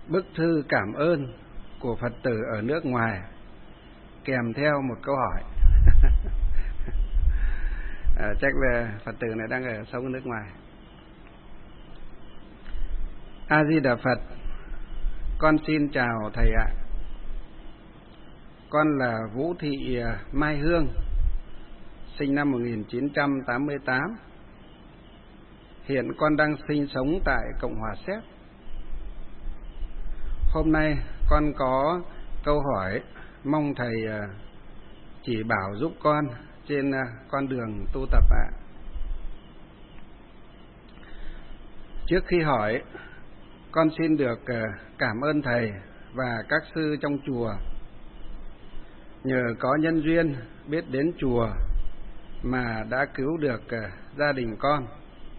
bức thư cảm ơn của Phật tử ở nước ngoài kèm theo một câu hỏi. Chắc là Phật tử này đang sống ở nước ngoài. A Di Đà Phật, con xin chào thầy ạ. Con là Vũ Thị Mai Hương, sinh năm 1988. Hiện con đang sinh sống tại Cộng hòa Séc. Hôm nay con có câu hỏi mong thầy chỉ bảo giúp con trên con đường tu tập ạ. Trước khi hỏi, con xin được cảm ơn thầy và các sư trong chùa. Nhờ có nhân duyên biết đến chùa mà đã cứu được gia đình con.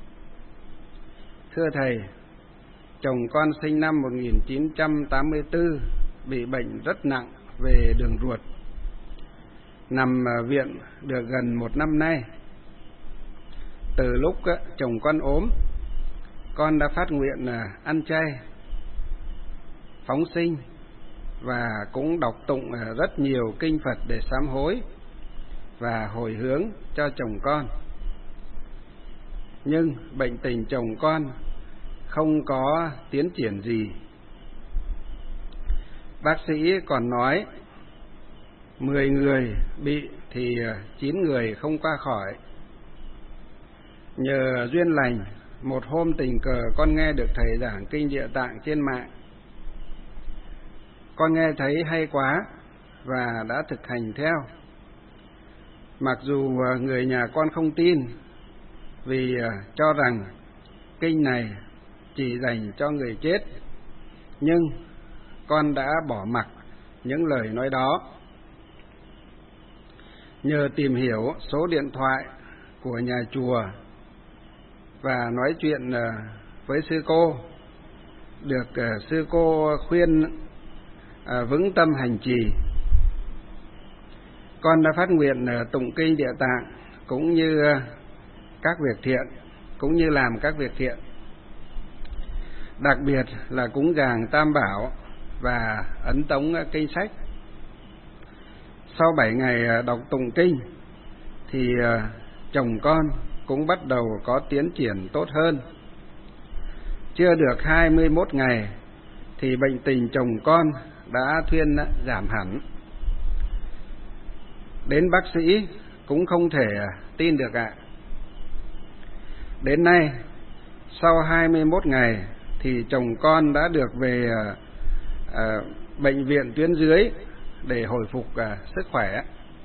Thưa thầy, chồng con sinh năm 1984 bị bệnh rất nặng về đường ruột, nằm viện được gần 1 năm nay. Từ lúc chồng con ốm, con đã phát nguyện ăn chay, phóng sinh và cũng đọc tụng rất nhiều kinh Phật để sám hối và hồi hướng cho chồng con. Nhưng bệnh tình chồng con không có tiến triển gì. Bác sĩ còn nói 10 người bị thì 9 người không qua khỏi. Nhờ duyên lành, một hôm tình cờ con nghe được thầy giảng kinh Địa Tạng trên mạng. Con nghe thấy hay quá và đã thực hành theo. Mặc dù người nhà con không tin, vì cho rằng kinh này chỉ dành cho người chết, nhưng con đã bỏ mặc những lời nói đó. Nhờ tìm hiểu số điện thoại của nhà chùa và nói chuyện với sư cô, được sư cô khuyên vững tâm hành trì, con đã phát nguyện tụng kinh Địa Tạng cũng như các việc thiện, cũng như làm các việc thiện, đặc biệt là cúng dường Tam Bảo và ấn tống kinh sách. Sau 7 ngày đọc tụng kinh thì chồng con cũng bắt đầu có tiến triển tốt hơn. Chưa được 21 ngày thì bệnh tình chồng con đã thuyên giảm hẳn. Đến bác sĩ cũng không thể tin được ạ. Đến nay, sau 21 ngày thì chồng con đã được về bệnh viện tuyến dưới để hồi phục sức khỏe.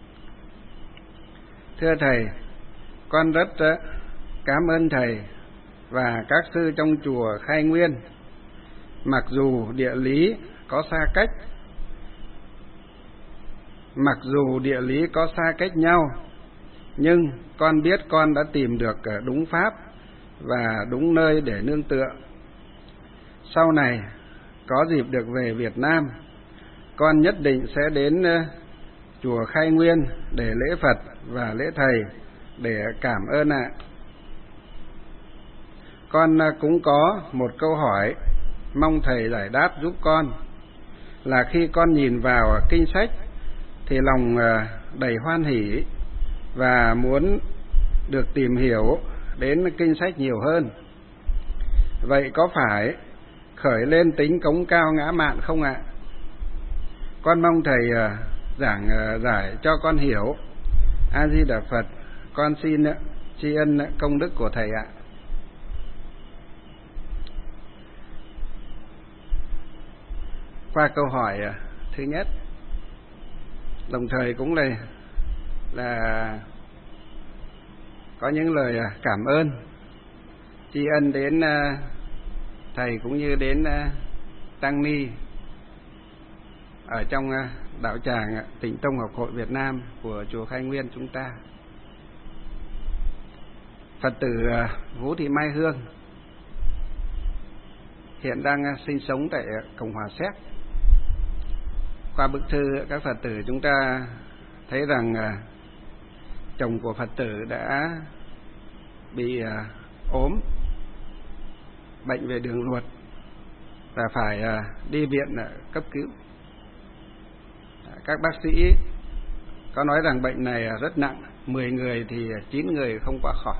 Thưa thầy, con rất cảm ơn thầy và các sư trong chùa Khai Nguyên. Mặc dù địa lý có xa cách nhau, nhưng con biết con đã tìm được đúng pháp và đúng nơi để nương tựa. Sau này có dịp được về Việt Nam, con nhất định sẽ đến chùa Khai Nguyên để lễ Phật và lễ thầy để cảm ơn ạ. Con cũng có một câu hỏi mong thầy giải đáp giúp con, là khi con nhìn vào kinh sách thì lòng đầy hoan hỷ và muốn được tìm hiểu đến kinh sách nhiều hơn. Vậy có phải khởi lên tính cống cao ngã mạn không ạ? Con mong thầy giảng giải cho con hiểu. A Di Đà Phật, con xin tri ân công đức của thầy ạ. Qua câu hỏi thứ nhất, đồng thời cũng là có những lời cảm ơn, tri ân đến thầy cũng như đến tăng ni ở trong đạo tràng Tịnh Tông Học hội Việt Nam của chùa Khai Nguyên chúng ta. Phật tử Vũ Thị Mai Hương hiện đang sinh sống tại Cộng hòa Séc. Qua bức thư các Phật tử chúng ta thấy rằng chồng của Phật tử đã bị ốm, bệnh về đường ruột, và phải đi viện cấp cứu. Các bác sĩ có nói rằng bệnh này rất nặng, 10 người thì 9 người không qua khỏi.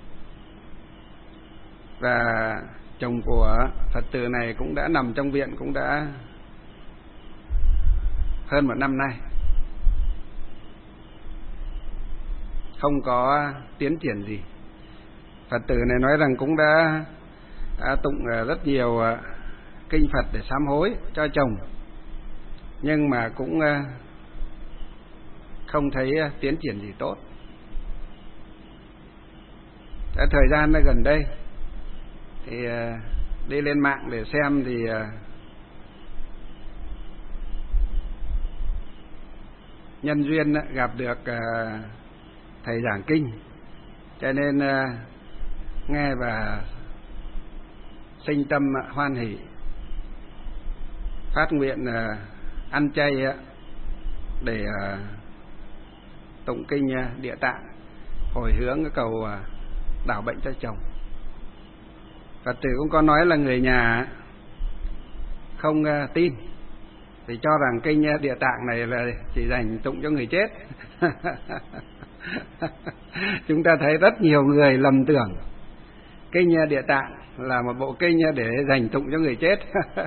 Và chồng của Phật tử này cũng đã nằm trong viện cũng đã hơn 1 năm nay, không có tiến triển gì. Phật tử này nói rằng cũng đã tụng rất nhiều kinh Phật để sám hối cho chồng, nhưng mà cũng không thấy tiến triển gì tốt. Thời gian gần đây thì đi lên mạng để xem thì nhân duyên gặp được thầy giảng kinh, cho nên nghe và sinh tâm hoan hỷ, phát nguyện ăn chay để tụng kinh Địa Tạng, hồi hướng cầu đảo bệnh cho chồng. Phật tử cũng có nói là người nhà không tin thì cho rằng kinh Địa Tạng này là chỉ dành tụng cho người chết. Chúng ta thấy rất nhiều người lầm tưởng kinh Địa Tạng là một bộ kinh để dành tụng cho người chết.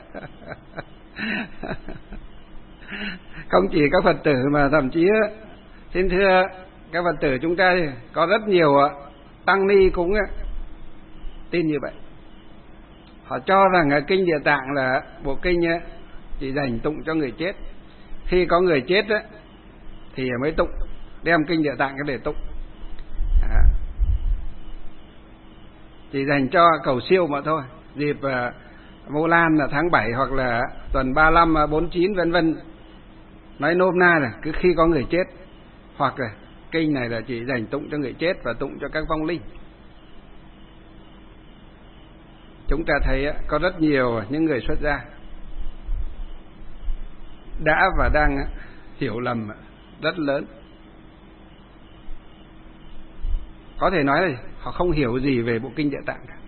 Không chỉ các Phật tử mà thậm chí xin thưa các Phật tử, chúng ta có rất nhiều tăng ni cũng tin như vậy. Họ cho rằng kinh Địa Tạng là bộ kinh chỉ dành tụng cho người chết. Khi có người chết thì mới tụng, đem kinh Địa Tạng để tụng. Chỉ dành cho cầu siêu mà thôi. Dịp Vu Lan là tháng 7 hoặc là tuần 35, 49 vân vân. Nói nôm na là cứ khi có người chết, hoặc là kinh này là chỉ dành tụng cho người chết và tụng cho các vong linh. Chúng ta thấy có rất nhiều những người xuất gia đã và đang hiểu lầm rất lớn. Có thể nói là họ không hiểu gì về bộ kinh Địa Tạng cả.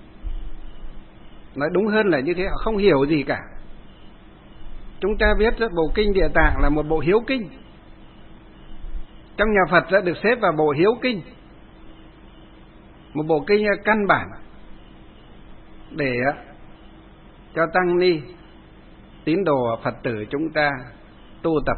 Nói đúng hơn là như thế, họ không hiểu gì cả. Chúng ta biết bộ kinh Địa Tạng là một bộ hiếu kinh. Trong nhà Phật đã được xếp vào bộ hiếu kinh, một bộ kinh căn bản để cho tăng ni tín đồ Phật tử chúng ta tu tập,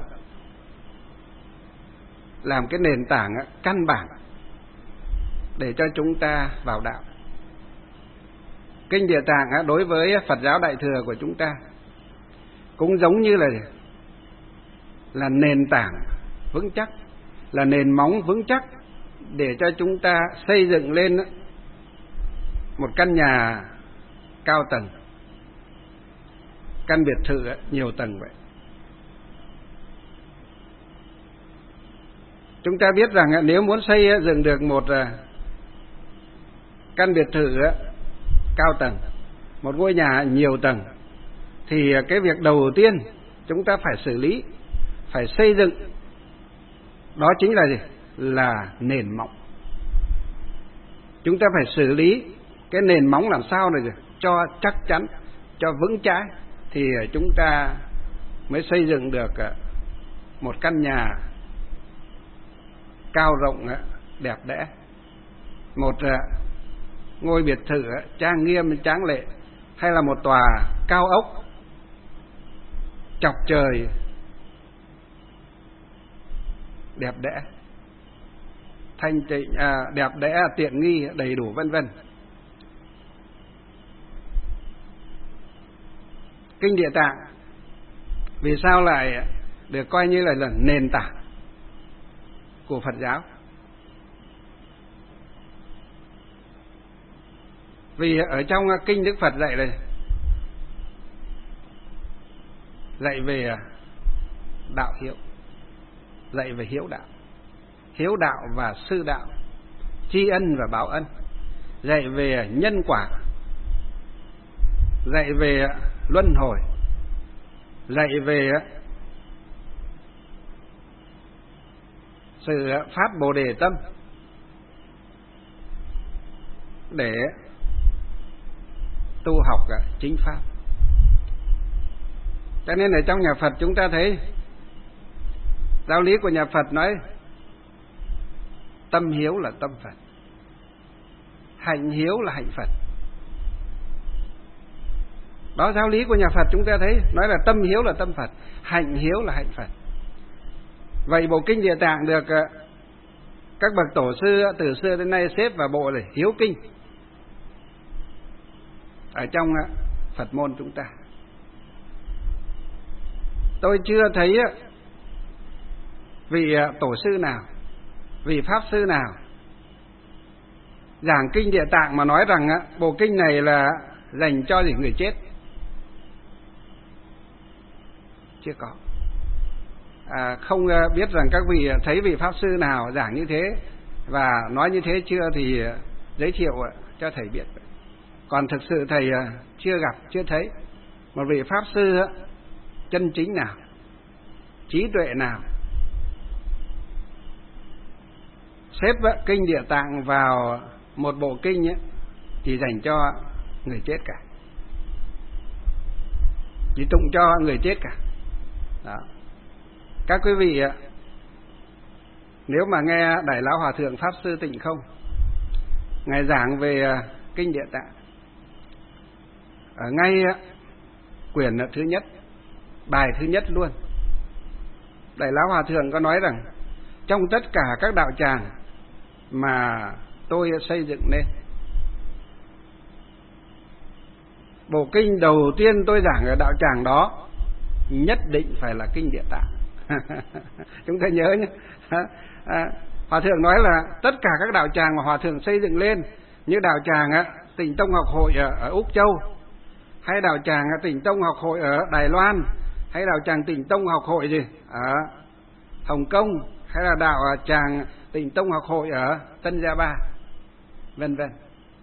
làm cái nền tảng căn bản để cho chúng ta vào đạo. Kinh Địa Tạng đối với Phật giáo Đại Thừa của chúng ta cũng giống như là nền tảng vững chắc, là nền móng vững chắc để cho chúng ta xây dựng lên một căn nhà cao tầng, căn biệt thự nhiều tầng vậy. Chúng ta biết rằng nếu muốn xây dựng được một căn biệt thự cao tầng, một ngôi nhà nhiều tầng, thì cái việc đầu tiên chúng ta phải xử lý, phải xây dựng, đó chính là gì? Là nền móng. Chúng ta phải xử lý cái nền móng làm sao này cho chắc chắn, cho vững chãi, thì chúng ta mới xây dựng được một căn nhà cao rộng đẹp đẽ, một ngôi biệt thự trang nghiêm tráng lệ, hay là một tòa cao ốc chọc trời đẹp đẽ, thanh tịnh, đẹp đẽ, tiện nghi đầy đủ vân vân. Kinh Địa Tạng vì sao lại được coi như là nền tảng của Phật giáo? Vì ở trong kinh Đức Phật dạy về đạo hiếu, dạy về hiếu đạo và sư đạo, tri ân và báo ân, dạy về nhân quả, dạy về luân hồi, dạy về sự phát Bồ Đề tâm để tu học chính pháp. Cho nên ở trong nhà Phật chúng ta thấy giáo lý của nhà Phật nói tâm hiếu là tâm Phật, hạnh hiếu là hạnh Phật. Đó, giáo lý của nhà Phật chúng ta thấy nói là tâm hiếu là tâm Phật, hạnh hiếu là hạnh Phật. Vậy bộ kinh Địa Tạng được các bậc tổ sư từ xưa đến nay xếp vào bộ là hiếu kinh ở trong Phật môn chúng ta. Tôi chưa thấy vị tổ sư nào, vị pháp sư nào giảng kinh Địa Tạng mà nói rằng bộ kinh này là dành cho người chết. Chưa có. Không biết rằng các vị thấy vị pháp sư nào giảng như thế và nói như thế chưa thì giới thiệu cho thầy biết. Còn thực sự thầy chưa gặp, chưa thấy một vị pháp sư chân chính nào, trí tuệ nào xếp kinh Địa Tạng vào một bộ kinh chỉ dành cho người chết cả, chỉ tụng cho người chết cả. Đó. Các quý vị nếu mà nghe Đại Lão Hòa Thượng Pháp Sư Tịnh Không ngài giảng về kinh Địa Tạng ở ngay quyển thứ nhất, bài thứ nhất luôn, Đại Lão Hòa Thượng có nói rằng trong tất cả các đạo tràng mà tôi xây dựng nên, bộ kinh đầu tiên tôi giảng ở đạo tràng đó nhất định phải là kinh Địa Tạng. Chúng ta nhớ nhé. Hòa Thượng nói là tất cả các đạo tràng mà Hòa Thượng xây dựng lên, như đạo tràng Tịnh Tông Học Hội ở Úc Châu, hay đạo tràng Tịnh Tông Học Hội ở Đài Loan, hay đạo tràng Tịnh Tông Học Hội gì ở Hồng Kông, hay là đạo tràng Tịnh Tông Học Hội ở Tân Gia Ba, vân vân.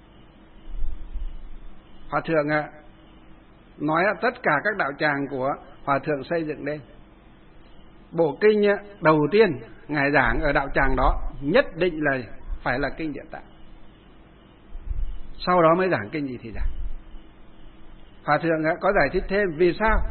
Hòa Thượng nói là tất cả các đạo tràng của Hòa Thượng xây dựng lên, bộ kinh đầu tiên ngài giảng ở đạo tràng đó nhất định là phải là kinh Địa Tạng, sau đó mới giảng kinh gì thì giảng. Hòa Thượng có giải thích thêm vì sao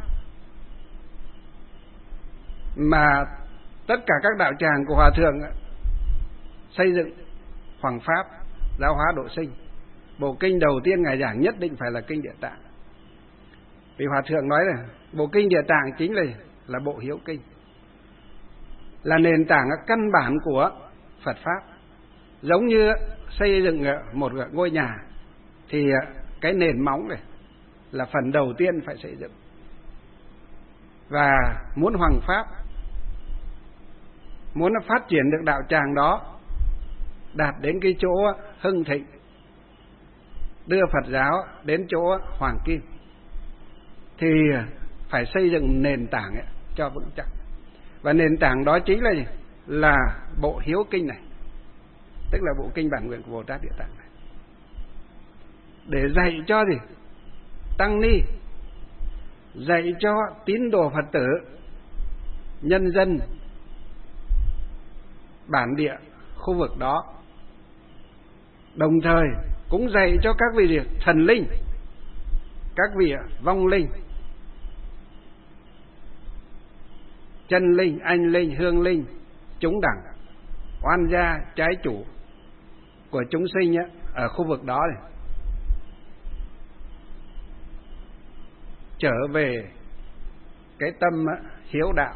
mà tất cả các đạo tràng của Hòa Thượng xây dựng hoằng pháp, giáo hóa độ sinh, bộ kinh đầu tiên ngài giảng nhất định phải là kinh Địa Tạng. Vì Hòa Thượng nói là bộ kinh Địa Tạng chính là bộ hiếu kinh, là nền tảng căn bản của Phật pháp. Giống như xây dựng một ngôi nhà thì cái nền móng này là phần đầu tiên phải xây dựng. Và muốn hoằng pháp, muốn phát triển được đạo tràng đó đạt đến cái chỗ hưng thịnh, đưa Phật giáo đến chỗ hoàng kim, thì phải xây dựng nền tảng cho vững chắc. Và nền tảng đó chính là bộ hiếu kinh này, tức là bộ kinh bản nguyện của Bồ Tát Địa Tạng này, để dạy cho tăng ni, dạy cho tín đồ Phật tử, nhân dân bản địa khu vực đó, đồng thời cũng dạy cho các vị thần linh, các vị vong linh, chân linh, anh linh, hương linh, chúng đẳng, oan gia, trái chủ của chúng sinh ở khu vực đó này, trở về cái tâm hiếu đạo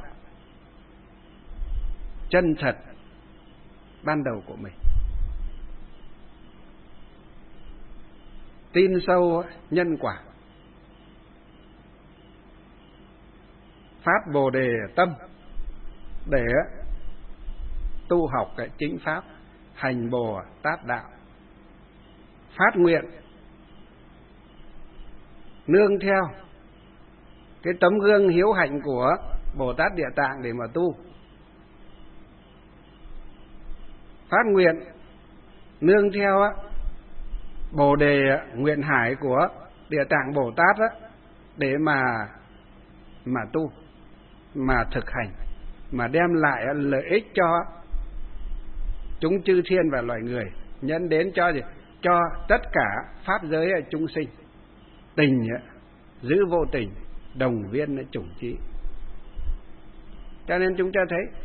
chân thật ban đầu của mình, tin sâu nhân quả, phát Bồ đề tâm để tu học cái chính pháp, hành Bồ Tát đạo, phát nguyện nương theo cái tấm gương hiếu hạnh của Bồ Tát Địa Tạng để mà tu, phát nguyện nương theo Bồ đề nguyện hải của Địa Tạng Bồ Tát để mà tu, mà thực hành, mà đem lại lợi ích cho chúng chư thiên và loài người, dẫn đến cho tất cả pháp giới chúng sinh. Tình giữ vô tình, đồng viên chủng trí. Cho nên chúng ta thấy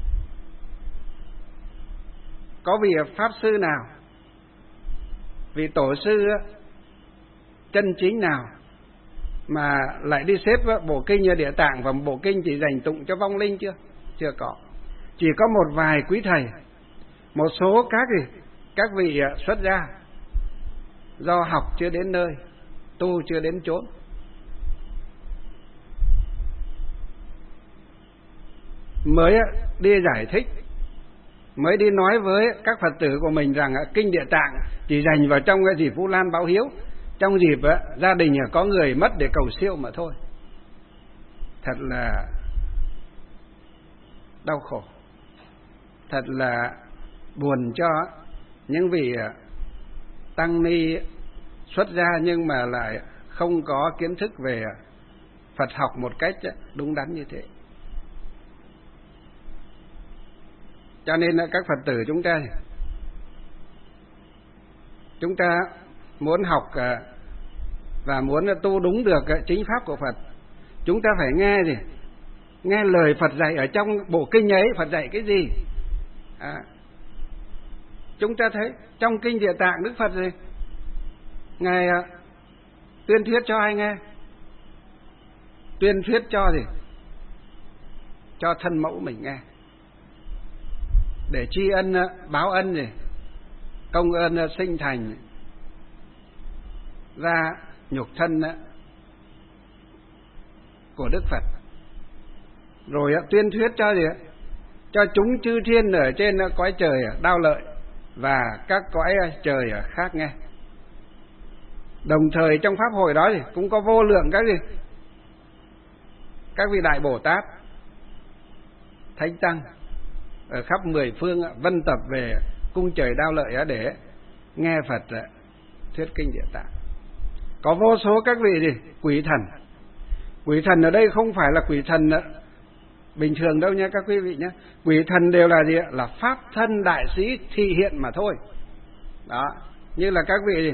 có vị pháp sư nào, vị tổ sư chân chính nào mà lại đi xếp bộ kinh Địa Tạng và bộ kinh chỉ dành tụng cho vong linh chưa? Chưa có. Chỉ có một vài quý thầy, một số các vị xuất gia do học chưa đến nơi, tu chưa đến chốn, mới đi giải thích, mới đi nói với các Phật tử của mình rằng kinh Địa Tạng chỉ dành vào trong cái dịp Vu Lan báo hiếu, trong dịp gia đình có người mất để cầu siêu mà thôi. Thật là đau khổ, thật là buồn cho những vị tăng ni xuất gia nhưng mà lại không có kiến thức về Phật học một cách đúng đắn như thế. Cho nên là các Phật tử chúng ta muốn học và muốn tu đúng được chính pháp của Phật, chúng ta phải nghe lời Phật dạy ở trong bộ kinh ấy. Phật dạy cái gì? Chúng ta thấy trong kinh Địa Tạng, Đức Phật Ngài tuyên thuyết cho ai nghe? Tuyên thuyết cho thân mẫu mình nghe, để tri ân báo ân công ơn sinh thành ra nhục thân của Đức Phật. Rồi tuyên thuyết cho chúng chư thiên ở trên cõi trời Đao Lợi và các cõi trời khác nghe. Đồng thời trong pháp hội đó cũng có vô lượng các vị đại Bồ Tát, thánh tăng ở khắp mười phương vân tập về cung trời Đao Lợi để nghe Phật thuyết kinh Địa Tạng. Có vô số các vị quỷ thần. Quỷ thần ở đây không phải là quỷ thần bình thường đâu nha các quý vị nhé. Quỷ thần đều là là pháp thân đại sĩ thị hiện mà thôi. Đó, như là các vị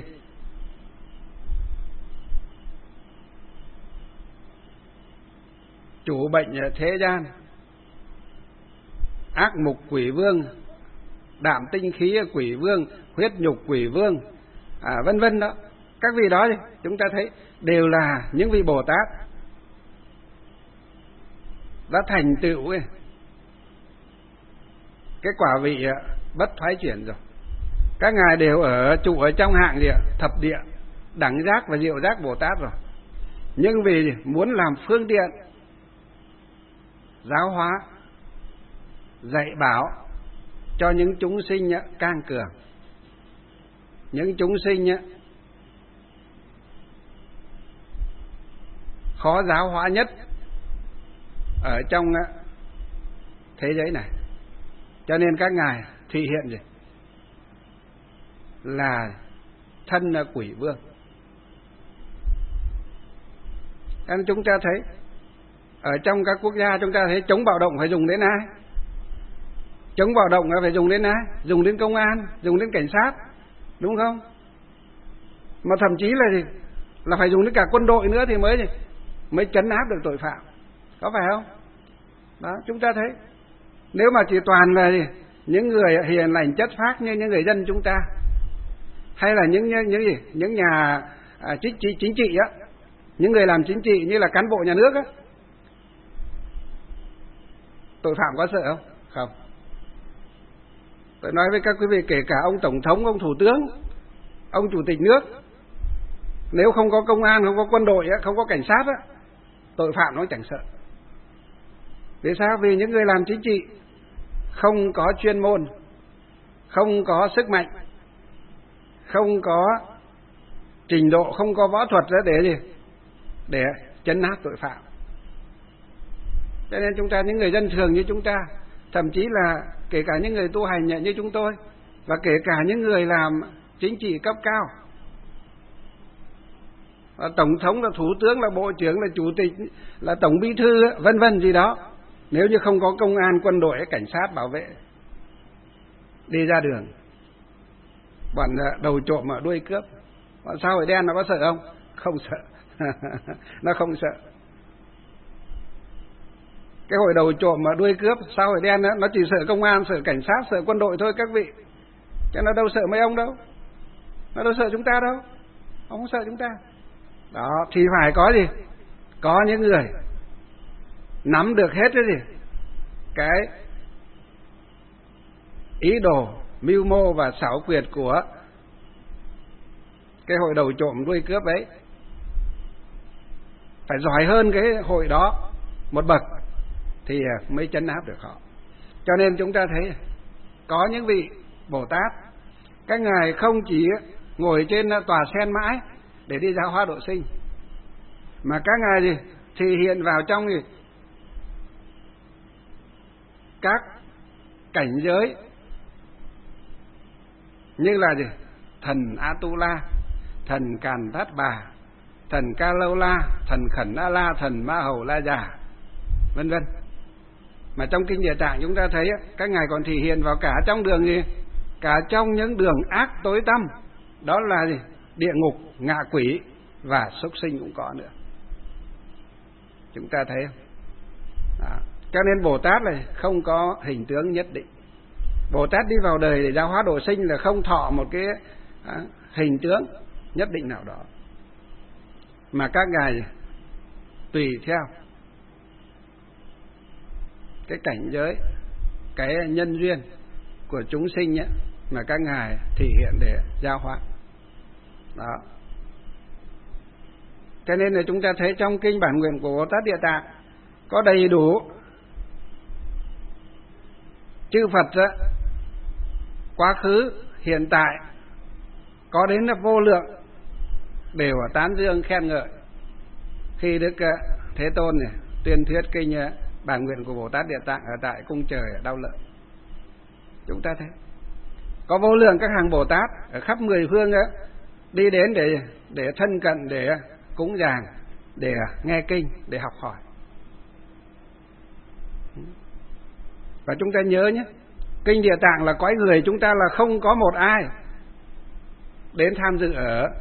chủ bệnh thế gian, ác mục quỷ vương, đạm tinh khí quỷ vương, huyết nhục quỷ vương, vân vân đó. Các vị đó chúng ta thấy đều là những vị Bồ Tát đã thành tựu cái quả vị bất thoái chuyển rồi. Các ngài đều trụ ở trong hạng thập địa đẳng giác và diệu giác Bồ Tát rồi. Nhưng vì muốn làm phương tiện giáo hóa, dạy bảo cho những chúng sinh cang cường, những chúng sinh khó giáo hóa nhất ở trong thế giới này, cho nên các ngài thị hiện là thân quỷ vương. Nên chúng ta thấy ở trong các quốc gia chúng ta thấy chống bạo động phải dùng đến ai? Chống bạo động phải dùng đến ai? Dùng đến công an, dùng đến cảnh sát, đúng không? Mà thậm chí là phải dùng đến cả quân đội nữa thì mới trấn áp được tội phạm, có phải không? Đó, chúng ta thấy nếu mà chỉ toàn là những người hiền lành chất phác như những người dân chúng ta, hay là những nhà chính trị á, những người làm chính trị như là cán bộ nhà nước á, tội phạm có sợ không? Không. Tôi nói với các quý vị, kể cả ông tổng thống, ông thủ tướng, ông chủ tịch nước, nếu không có công an, không có quân đội, không có cảnh sát, tội phạm nó chẳng sợ. Vì sao? Vì những người làm chính trị không có chuyên môn, không có sức mạnh, không có trình độ, không có võ thuật để trấn áp tội phạm. Cho nên chúng ta, những người dân thường như chúng ta, thậm chí là kể cả những người tu hành như chúng tôi, và kể cả những người làm chính trị cấp cao, là tổng thống, là thủ tướng, là bộ trưởng, là chủ tịch, là tổng bí thư, vân vân gì đó, nếu như không có công an, quân đội, cảnh sát bảo vệ, đi ra đường bọn đầu trộm ở đuôi cướp, bọn xã hội đen nó có sợ không? Không sợ. Nó không sợ. Cái hội đầu trộm mà đuôi cướp, xã hội đen đó, nó chỉ sợ công an, sợ cảnh sát, sợ quân đội thôi các vị, chứ nó đâu sợ mấy ông đâu, nó đâu sợ chúng ta đâu, ông không sợ chúng ta. Đó thì phải có gì, có những người nắm được hết cái gì, cái ý đồ mưu mô và xảo quyệt của cái hội đầu trộm đuôi cướp ấy, phải giỏi hơn cái hội đó một bậc thì mới trấn áp được họ. Cho nên chúng ta thấy có những vị Bồ Tát, các ngài không chỉ ngồi trên tòa sen mãi để đi giáo hóa độ sinh, mà các ngài gì thì hiện vào trong gì các cảnh giới như là gì thần Atula, thần Càn Thát Bà, thần Ca Lâu La, thần Khẩn A La, thần Ma Hầu La Già, vân vân. Mà trong kinh Địa Tạng chúng ta thấy các ngài còn thể hiện vào cả trong đường gì, cả trong những đường ác tối tăm, đó là gì địa ngục, ngạ quỷ và súc sinh cũng có nữa. Chúng ta thấy không? Đó. Cho nên Bồ Tát này không có hình tướng nhất định. Bồ Tát đi vào đời để giáo hóa độ sinh là không thọ một cái hình tướng nhất định nào đó, mà các ngài tùy theo cái cảnh giới, cái nhân duyên của chúng sinh ấy, mà các ngài thể hiện để giáo hóa. Đó. Cho nên là chúng ta thấy trong kinh Bản Nguyện của Bồ Tát Địa Tạng có đầy đủ chư Phật đó, quá khứ, hiện tại, có đến là vô lượng, đều tán dương khen ngợi khi Đức Thế Tôn này tuyên thuyết kinh Bản Nguyện của Bồ Tát Địa Tạng ở tại cung trời ở Đau Lợi. Chúng ta thấy có vô lượng các hàng Bồ Tát ở khắp mười phương đó, đi đến để thân cận, để cúng dường, để nghe kinh, để học hỏi. Và chúng ta nhớ nhé, kinh Địa Tạng là cõi người chúng ta là không có một ai đến tham dự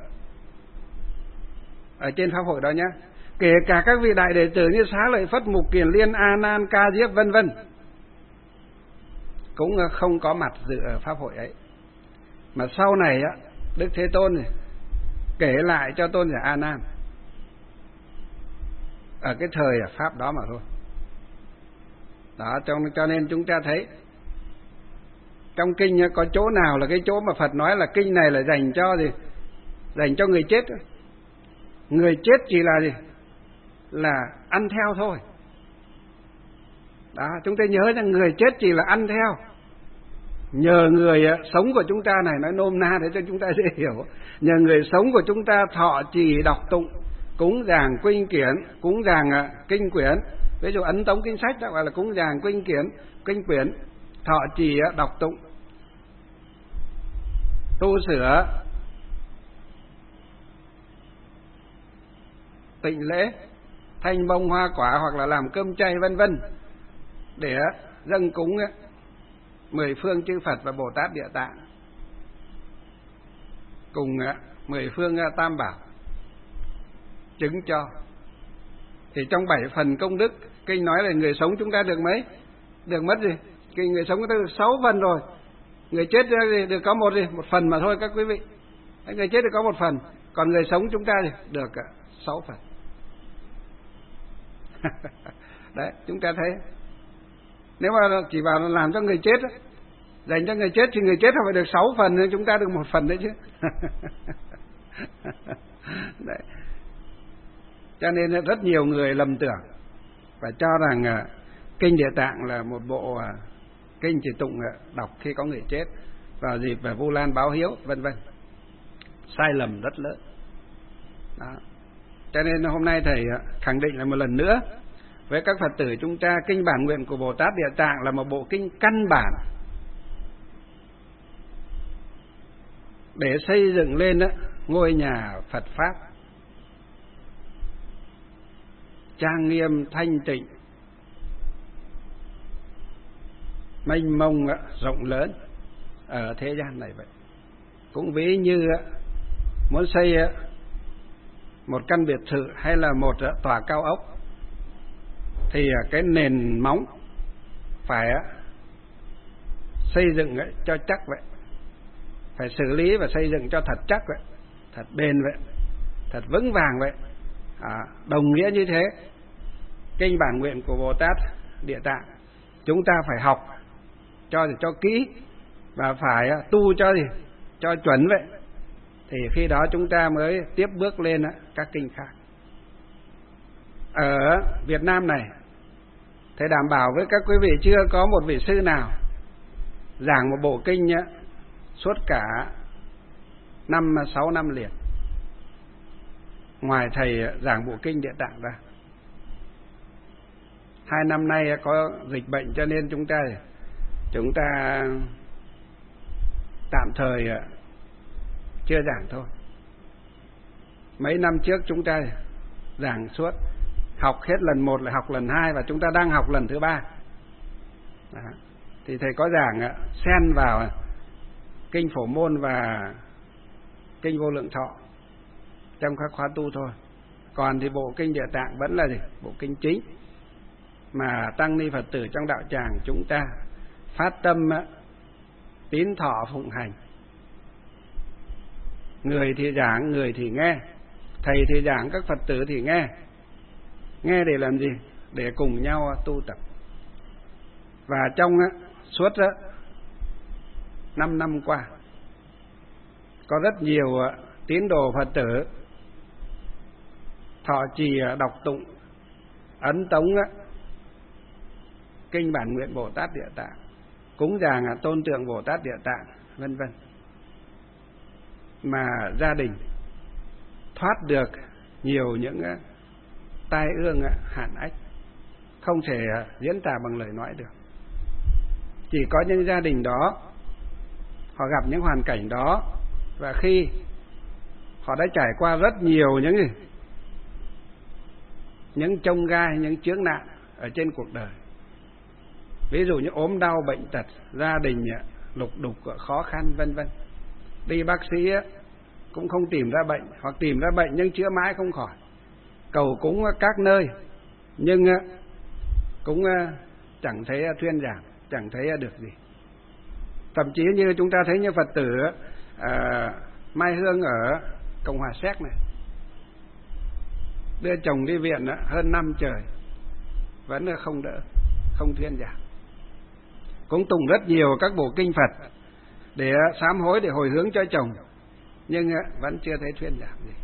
ở trên pháp hội đó nhé. Kể cả các vị đại đệ tử như Xá Lợi Phất, Mục Kiền Liên, A Nan, Ca Diếp vân vân cũng không có mặt dự ở pháp hội ấy. Mà sau này Đức Thế Tôn này kể lại cho tôn giả A Nan ở cái thời pháp đó mà thôi. Đó, cho nên chúng ta thấy trong kinh có chỗ nào là cái chỗ mà Phật nói là kinh này là dành cho gì? Dành cho người chết. Người chết chỉ là gì? Là ăn theo thôi. Đó, chúng ta nhớ rằng người chết chỉ là ăn theo. Nhờ người sống của chúng ta này, nói nôm na để cho chúng ta dễ hiểu, nhờ người sống của chúng ta thọ trì đọc tụng, cúng dường quynh kiển, cúng dường kinh quyển. Ví dụ ấn tống kinh sách đó gọi là cúng dường quynh kiển, kinh quyển, thọ trì đọc tụng, tu sửa, tịnh lễ, thanh bông hoa quả hoặc là làm cơm chay vân vân, để dâng cúng mười phương chư Phật và Bồ Tát Địa Tạng cùng mười phương Tam Bảo chứng cho. Thì trong 7 phần công đức, kinh nói là người sống chúng ta được mấy? Được mất gì? Kinh người sống chúng ta được 6 phần rồi. Người chết thì được có một phần mà thôi các quý vị. Người chết được có một phần, còn người sống chúng ta thì được 6 phần. Đấy, chúng ta thấy nếu mà chỉ vào làm cho người chết, dành cho người chết thì người chết phải được 6 phần, nên chúng ta được 1 phần đấy chứ. Đấy. Cho nên rất nhiều người lầm tưởng và cho rằng kinh Địa Tạng là một bộ kinh chỉ tụng đọc khi có người chết vào dịp Vu Lan báo hiếu vân vân. Sai lầm rất lớn. Đó. Cho nên hôm nay thầy khẳng định lại một lần nữa với các Phật tử chúng ta, kinh Bản Nguyện của Bồ Tát Địa Tạng là một bộ kinh căn bản để xây dựng lên ngôi nhà Phật Pháp trang nghiêm thanh tịnh, mênh mông rộng lớn ở thế gian này vậy. Cũng ví như muốn xây một căn biệt thự hay là một tòa cao ốc thì cái nền móng phải xây dựng cho chắc vậy, phải xử lý và xây dựng cho thật chắc vậy, thật bền vậy, thật vững vàng vậy. Đồng nghĩa như thế, kinh bản nguyện của Bồ Tát Địa Tạng chúng ta phải học cho kỹ và phải tu cho chuẩn vậy, thì khi đó chúng ta mới tiếp bước lên các kinh khác. Ở Việt Nam này, thầy đảm bảo với các quý vị chưa có một vị sư nào giảng một bộ kinh suốt cả 5-6 năm liền, ngoài thầy giảng bộ kinh Địa Tạng ra. 2 năm nay có dịch bệnh cho nên chúng ta tạm thời chưa giảng thôi. Mấy năm trước chúng ta giảng suốt, học hết lần 1 lại học lần 2 và chúng ta đang học lần thứ 3. Thì thầy có giảng xen vào kinh Phổ Môn và kinh Vô Lượng Thọ trong các khóa tu thôi. Còn thì bộ kinh Địa Tạng vẫn là bộ kinh chính mà tăng ni Phật tử trong đạo tràng chúng ta phát tâm tín thọ phụng hành. Người thì giảng, người thì nghe, thầy thì giảng, các Phật tử thì nghe. Nghe để làm gì? Để cùng nhau tu tập. Và trong suốt 5 năm qua, có rất nhiều tín đồ Phật tử thọ trì, đọc tụng, ấn tống kinh bản nguyện Bồ Tát Địa Tạng, cúng dường tôn tượng Bồ Tát Địa Tạng, vân vân, mà gia đình thoát được nhiều những tai ương hạn ách không thể diễn tả bằng lời nói được. Chỉ có những gia đình đó họ gặp những hoàn cảnh đó, và khi họ đã trải qua rất nhiều những chông gai, những chướng nạn ở trên cuộc đời, ví dụ như ốm đau, bệnh tật, gia đình lục đục, khó khăn, vân vân. Đi bác sĩ cũng không tìm ra bệnh, hoặc tìm ra bệnh nhưng chữa mãi không khỏi. Cầu cúng các nơi nhưng cũng chẳng thấy thuyên giảm, chẳng thấy được gì. Thậm chí như chúng ta thấy như Phật tử Mai Hương ở Cộng hòa Séc này, đưa chồng đi viện hơn 5 trời vẫn không đỡ, không thuyên giảm. Cũng tụng rất nhiều các bộ kinh Phật để sám hối, để hồi hướng cho chồng, nhưng vẫn chưa thấy thuyên giảm gì.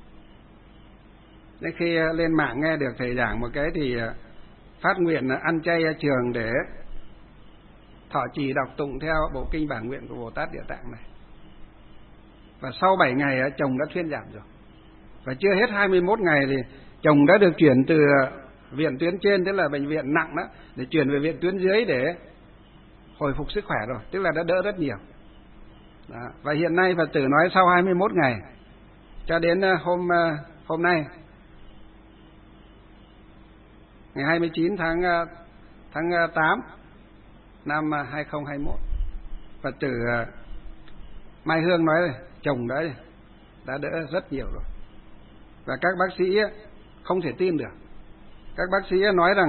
Đến khi lên mạng nghe được thầy giảng một cái thì phát nguyện ăn chay trường để thọ trì đọc tụng theo bộ kinh bản nguyện của Bồ Tát Địa Tạng này. Và sau 7 ngày chồng đã thuyên giảm rồi. Và chưa hết 21 ngày thì chồng đã được chuyển từ viện tuyến trên, tức là bệnh viện nặng đó, để chuyển về viện tuyến dưới để hồi phục sức khỏe rồi, tức là đã đỡ rất nhiều. Đó. Và hiện nay Phật tử nói sau 21 ngày cho đến hôm nay, ngày 29 tháng 8 năm 2021, Phật tử Mai Hương nói rồi, chồng đã đỡ rất nhiều rồi. Và các bác sĩ không thể tin được. Các bác sĩ nói rằng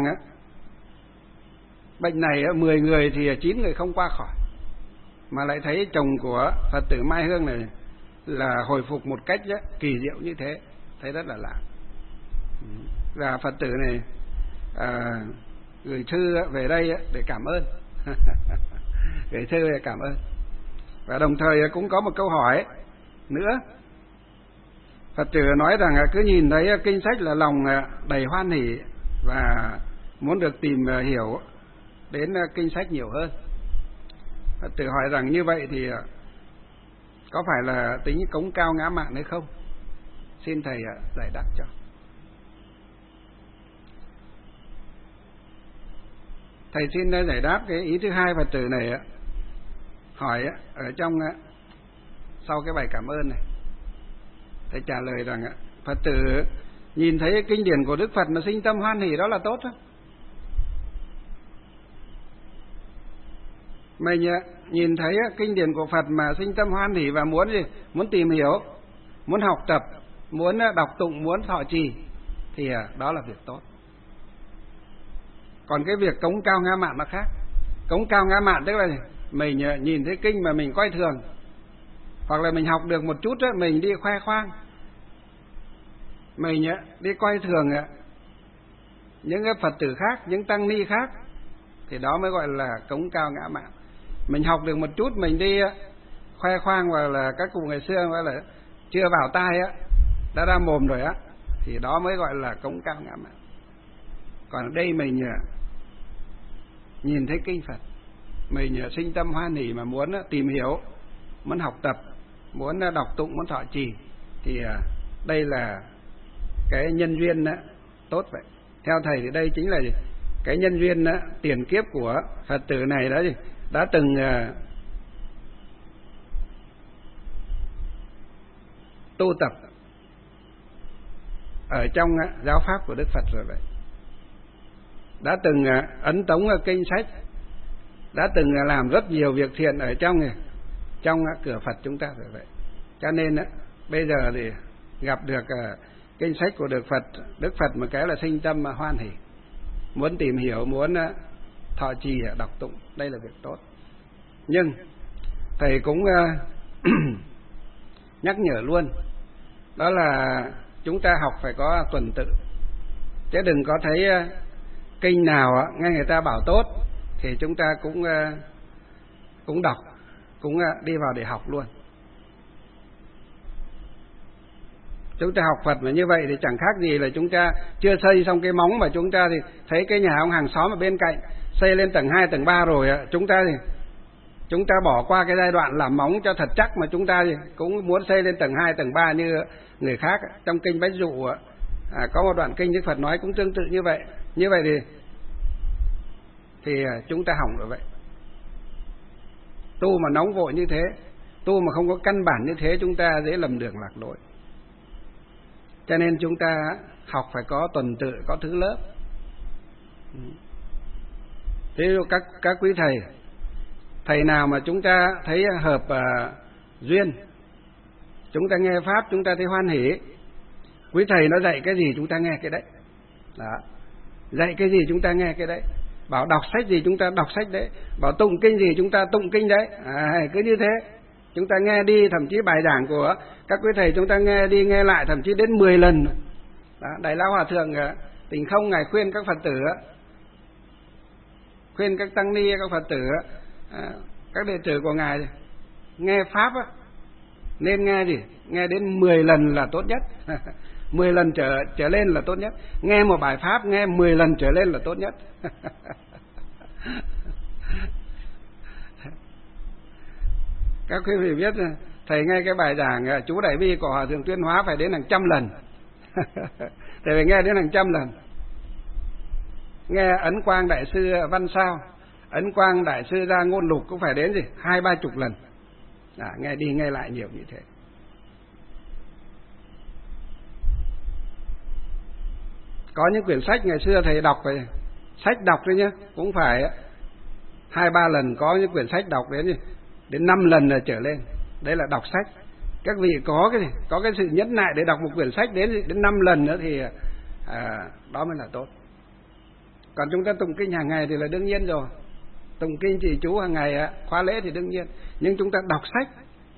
bệnh này 10 người thì 9 người không qua khỏi, mà lại thấy chồng của Phật tử Mai Hương này là hồi phục một cách kỳ diệu như thế, thấy rất là lạ. Và Phật tử này gửi thư về đây để cảm ơn. Gửi thư để cảm ơn. Và đồng thời cũng có một câu hỏi nữa. Phật tử nói rằng cứ nhìn thấy kinh sách là lòng đầy hoan hỷ và muốn được tìm hiểu đến kinh sách nhiều hơn. Phật tử hỏi rằng như vậy thì có phải là tính cống cao ngã mạn hay không? Xin thầy giải đáp cho. Thầy xin giải đáp cái ý thứ hai Phật tử này hỏi ở trong sau cái bài cảm ơn này. Thầy trả lời rằng Phật tử nhìn thấy kinh điển của Đức Phật mà sinh tâm hoan hỷ đó là tốt đó. Mình nhìn thấy kinh điển của Phật mà sinh tâm hoan hỷ và muốn gì? Muốn tìm hiểu, muốn học tập, muốn đọc tụng, muốn thọ trì thì đó là việc tốt. Còn cái việc cống cao ngã mạn nó khác. Cống cao ngã mạn tức là mình nhìn thấy kinh mà mình coi thường, hoặc là mình học được một chút đó, mình đi khoe khoang, mình đi coi thường những cái Phật tử khác, những tăng ni khác, thì đó mới gọi là cống cao ngã mạn. Mình học được một chút mình đi khoe khoang, hoặc là các cụ ngày xưa gọi là chưa vào tai đã ra mồm rồi thì đó mới gọi là cống cao ngã mạn. Còn ở đây mình nhìn thấy kinh Phật, mình sinh tâm hoan hỉ mà muốn tìm hiểu, muốn học tập, muốn đọc tụng, muốn thọ trì, thì đây là cái nhân duyên tốt vậy. Theo thầy thì đây chính là cái nhân duyên tiền kiếp của Phật tử này đã từng tu tập ở trong giáo pháp của Đức Phật rồi vậy, đã từng ấn tống kinh sách, đã từng làm rất nhiều việc thiện ở trong cửa Phật chúng ta rồi vậy. Cho nên bây giờ thì gặp được kinh sách của Đức Phật một cái là sinh tâm hoan hỉ, muốn tìm hiểu, muốn thọ trì, đọc tụng, đây là việc tốt. Nhưng thầy cũng nhắc nhở luôn, đó là chúng ta học phải có tuần tự, chứ đừng có thấy kinh nào nghe người ta bảo tốt thì chúng ta cũng đọc, cũng đi vào để học luôn. Chúng ta học Phật mà như vậy thì chẳng khác gì là chúng ta chưa xây xong cái móng, mà chúng ta thì thấy cái nhà ông hàng xóm ở bên cạnh xây lên tầng 2, tầng 3 rồi, chúng ta bỏ qua cái giai đoạn làm móng cho thật chắc, mà chúng ta thì cũng muốn xây lên tầng 2, tầng 3 như người khác. Trong kinh Bách Dụ có một đoạn kinh Đức Phật nói cũng tương tự như vậy. Như vậy thì chúng ta hỏng rồi vậy. Tu mà nóng vội như thế, tu mà không có căn bản như thế, chúng ta dễ lầm đường lạc lối. Cho nên chúng ta học phải có tuần tự, có thứ lớp. Thế các quý thầy nào mà chúng ta thấy hợp duyên, chúng ta nghe pháp chúng ta thấy hoan hỉ, quý thầy nó dạy cái gì chúng ta nghe cái đấy. Đó. Dạy cái gì chúng ta nghe cái đấy, bảo đọc sách gì chúng ta đọc sách đấy, bảo tụng kinh gì chúng ta tụng kinh đấy. Cứ như thế chúng ta nghe đi, thậm chí bài giảng của các quý thầy chúng ta nghe đi nghe lại thậm chí đến 10 lần. Đó, Đại Lão Hòa Thượng Tình Không ngài khuyên các Phật tử, khuyên các tăng ni, các Phật tử, các đệ tử của ngài nghe pháp nên nghe gì? Nghe đến 10 lần là tốt nhất. 10 lần trở lên là tốt nhất. Nghe một bài pháp nghe 10 lần trở lên là tốt nhất. Các quý vị biết thầy nghe cái bài giảng chú Đại Bi của Hòa Thượng Tuyên Hóa phải đến hàng trăm lần. Thầy phải nghe đến hàng trăm lần. Nghe Ấn Quang Đại Sư Văn Sao, Ấn Quang Đại Sư Ra Ngôn Lục cũng phải đến 20-30 lần. Nghe đi nghe lại nhiều như thế. Có những quyển sách ngày xưa thầy đọc phải, sách đọc thôi nhé, cũng phải 2-3 lần. Có những quyển sách đọc đến 5 lần là trở lên. Đấy là đọc sách. Các vị có cái sự nhẫn nại để đọc một quyển sách đến 5 lần nữa thì đó mới là tốt. Còn chúng ta tụng kinh hàng ngày thì là đương nhiên rồi, tụng kinh trì chú hàng ngày khóa lễ thì đương nhiên. Nhưng chúng ta đọc sách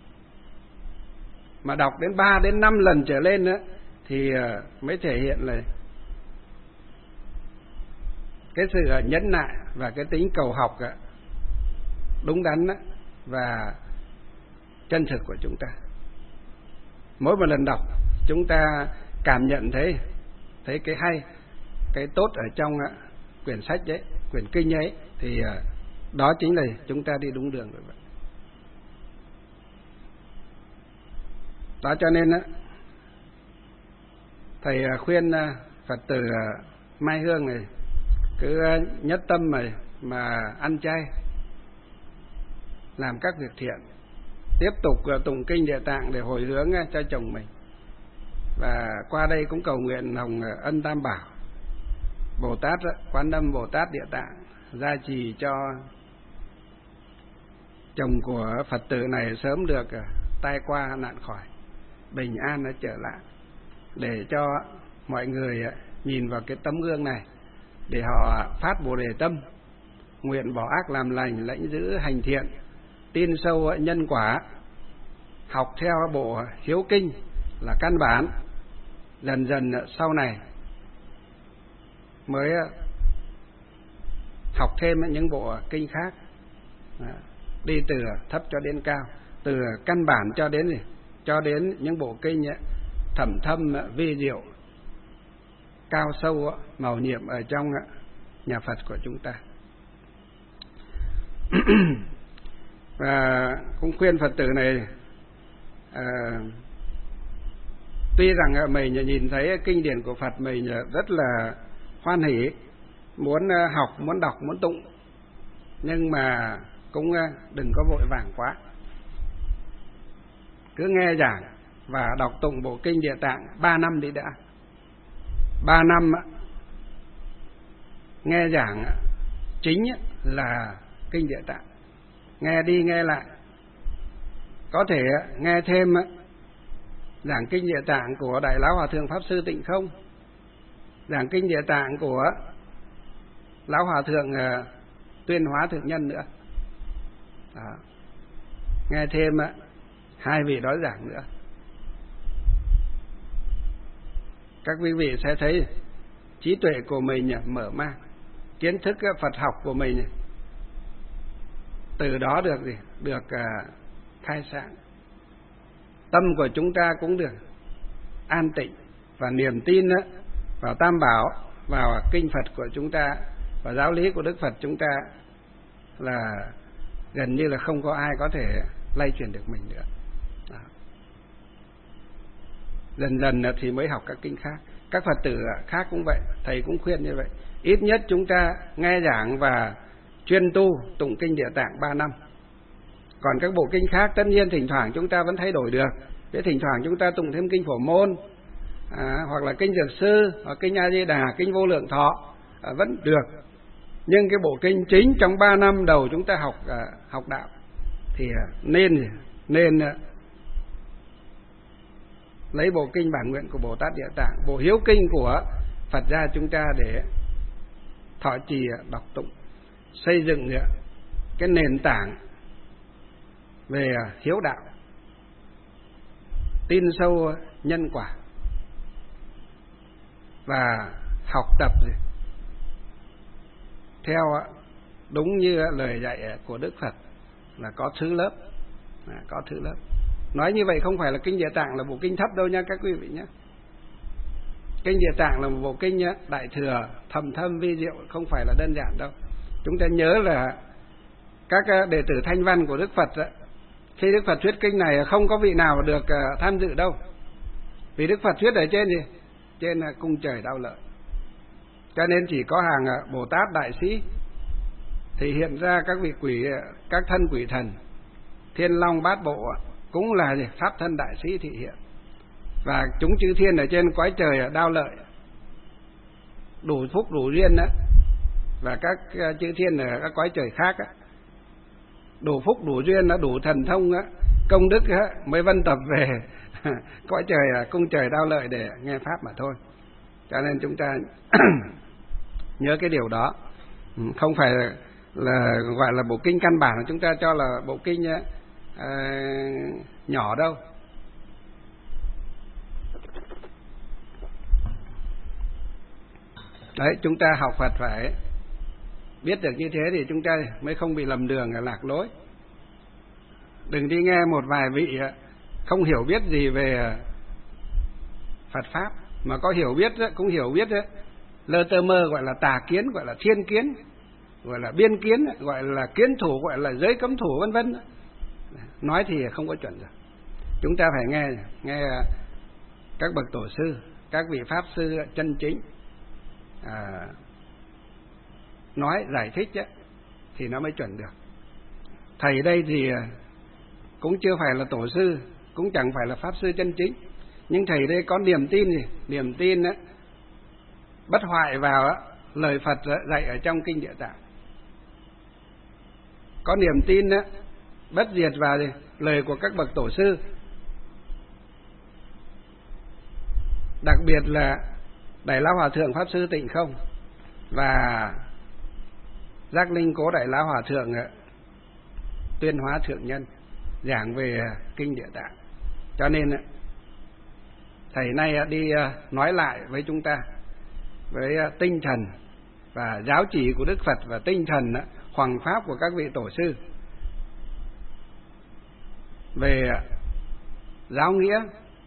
mà đọc đến 3 đến 5 lần trở lên nữa thì mới thể hiện là cái sự nhẫn nại và cái tính cầu học đúng đắn và chân thực của chúng ta. Mỗi một lần đọc chúng ta cảm nhận thấy cái hay, cái tốt ở trong quyển sách đấy, quyển kinh ấy, thì đó chính là chúng ta đi đúng đường rồi vậy. Đó cho nên thầy khuyên Phật tử Mai Hương này cứ nhất tâm mà ăn chay, làm các việc thiện, tiếp tục tụng kinh Địa Tạng để hồi hướng cho chồng mình. Và qua đây cũng cầu nguyện hồng ân Tam Bảo, Bồ Tát Quan Âm, Bồ Tát Địa Tạng gia trì cho chồng của Phật tử này sớm được tai qua nạn khỏi, bình an trở lại, để cho mọi người nhìn vào cái tấm gương này để họ phát Bồ Đề tâm, nguyện bỏ ác làm lành, lãnh giữ hành thiện, tin sâu nhân quả, học theo bộ hiếu kinh là căn bản. Dần dần sau này mới học thêm những bộ kinh khác, đi từ thấp cho đến cao, từ căn bản cho đến những bộ kinh thẩm thâm vi diệu, cao sâu màu nhiệm ở trong nhà Phật của chúng ta. Và cũng khuyên Phật tử này, tuy rằng mình nhìn thấy kinh điển của Phật mình rất là hoan hỷ, muốn học, muốn đọc, muốn tụng, nhưng mà cũng đừng có vội vàng quá. Cứ nghe giảng và đọc tụng bộ kinh Địa Tạng 3 năm đi đã. 3 năm nghe giảng chính là kinh Địa Tạng, nghe đi nghe lại. Có thể nghe thêm giảng kinh Địa Tạng của Đại Lão Hòa Thượng Pháp Sư Tịnh Không, giảng kinh Địa Tạng của Lão Hòa Thượng Tuyên Hóa Thượng Nhân nữa. Đó. Nghe thêm 2 vị đó giảng nữa, các quý vị sẽ thấy trí tuệ của mình mở mang, kiến thức Phật học của mình từ đó được khai sáng. Tâm của chúng ta cũng được an tịnh, và niềm tin vào Tam Bảo, vào kinh Phật của chúng ta và giáo lý của Đức Phật chúng ta là gần như là không có ai có thể lay chuyển được mình nữa. Đó. Dần dần thì mới học các kinh khác. Các Phật tử khác cũng vậy, thầy cũng khuyên như vậy. Ít nhất chúng ta nghe giảng và chuyên tu tụng kinh Địa Tạng 3 năm. Còn các bộ kinh khác tất nhiên thỉnh thoảng chúng ta vẫn thay đổi được. Thế thỉnh thoảng chúng ta tụng thêm kinh Phổ Môn, hoặc là kinh Dược Sư, hoặc kinh A Di Đà, kinh Vô Lượng Thọ vẫn được. Nhưng cái bộ kinh chính trong 3 năm đầu chúng ta học đạo thì nên lấy bộ kinh Bản Nguyện của Bồ Tát Địa Tạng, bộ hiếu kinh của Phật gia chúng ta để thọ trì đọc tụng, xây dựng cái nền tảng về hiếu đạo, tin sâu nhân quả, và học tập theo đúng như lời dạy của Đức Phật là có thứ lớp, có thứ lớp. Nói như vậy không phải là kinh Địa Tạng là bộ kinh thấp đâu nha các quý vị nhé. Kinh Địa Tạng là một bộ kinh đại thừa, thầm thâm vi diệu, không phải là đơn giản đâu. Chúng ta nhớ là các đệ tử Thanh Văn của Đức Phật, khi Đức Phật thuyết kinh này không có vị nào được tham dự đâu, vì Đức Phật thuyết ở trên trên cung trời Đao Lợi, cho nên chỉ có hàng Bồ Tát đại sĩ thì hiện ra các vị quỷ, các thân quỷ thần, Thiên Long Bát Bộ cũng là pháp thân đại sĩ thị hiện, và chúng chư thiên ở trên cõi trời Đao Lợi đủ phúc đủ duyên đó, và các chư thiên ở các cõi trời khác đủ phúc đủ duyên, đủ thần thông công đức mới vân tập về cõi trời cung trời Đao Lợi để nghe pháp mà thôi. Cho nên chúng ta nhớ cái điều đó, không phải là gọi là bộ kinh căn bản, chúng ta cho là bộ kinh nhỏ đâu. Đấy, chúng ta học Phật phải biết được như thế thì chúng ta mới không bị lầm đường, lạc lối. Đừng đi nghe một vài vị không hiểu biết gì về Phật Pháp, mà có hiểu biết cũng hiểu biết lơ tơ mơ, gọi là tà kiến, gọi là thiên kiến, gọi là biên kiến, gọi là kiến thủ, gọi là giới cấm thủ, vân vân. Nói thì không có chuẩn rồi. Chúng ta phải nghe các bậc tổ sư, các vị pháp sư chân chính nói giải thích thì nó mới chuẩn được. Thầy đây thì cũng chưa phải là tổ sư, cũng chẳng phải là pháp sư chân chính, nhưng thầy đây có niềm tin niềm tin bất hoại vào lời Phật dạy ở trong kinh Địa Tạng, có niềm tin bất diệt vào lời của các bậc tổ sư, đặc biệt là Đại Lão Hòa Thượng Pháp Sư Tịnh Không. và Giác Linh Cố Đại Lão Hòa Thượng Tuyên Hóa Thượng Nhân giảng về Kinh Địa Tạng. Cho nên thầy nay đi nói lại với chúng ta với tinh thần và giáo chỉ của Đức Phật và tinh thần hoằng pháp của các vị tổ sư về giáo nghĩa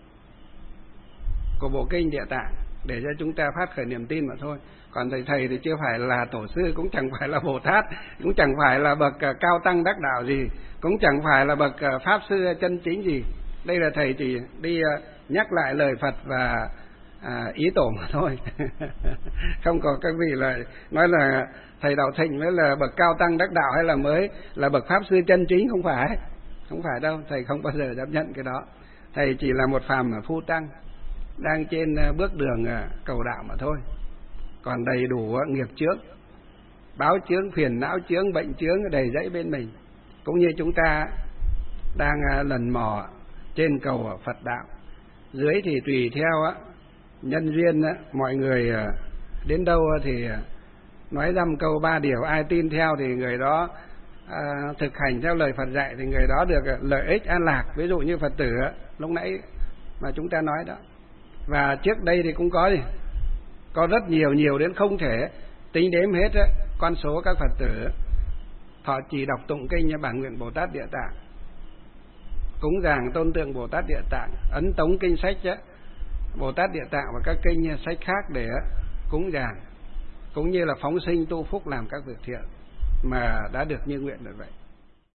của bộ Kinh Địa Tạng để cho chúng ta phát khởi niềm tin mà thôi. Còn thầy thì chưa phải là tổ sư, cũng chẳng phải là Bồ Tát, cũng chẳng phải là bậc cao tăng đắc đạo gì, cũng chẳng phải là bậc pháp sư chân chính gì. Đây là thầy chỉ đi nhắc lại lời Phật và ý tổ mà thôi. Không có các vị là nói là thầy Đạo Thịnh mới là bậc cao tăng đắc đạo hay là mới là bậc pháp sư chân chính, không phải đâu. Thầy không bao giờ chấp nhận cái đó. Thầy chỉ là một phàm phu tăng đang trên bước đường cầu đạo mà thôi. Còn đầy đủ nghiệp chướng, báo chướng, phiền não chướng, bệnh chướng đầy dẫy bên mình. Cũng như chúng ta đang lần mò trên cầu Phật đạo, dưới thì tùy theo nhân duyên mọi người đến đâu thì nói dăm câu ba điều, ai tin theo thì người đó thực hành theo lời Phật dạy thì người đó được lợi ích an lạc. Ví dụ như Phật tử lúc nãy mà chúng ta nói đó. Và trước đây thì cũng có rất nhiều đến không thể tính đếm hết con số các Phật tử họ chỉ đọc tụng kinh như Bản Nguyện Bồ Tát Địa Tạng, cúng dường tôn tượng Bồ Tát Địa Tạng, ấn tống kinh sách Bồ Tát Địa Tạng và các kinh sách khác để cúng dường, cũng như là phóng sinh tu phúc làm các việc thiện mà đã được như nguyện được vậy.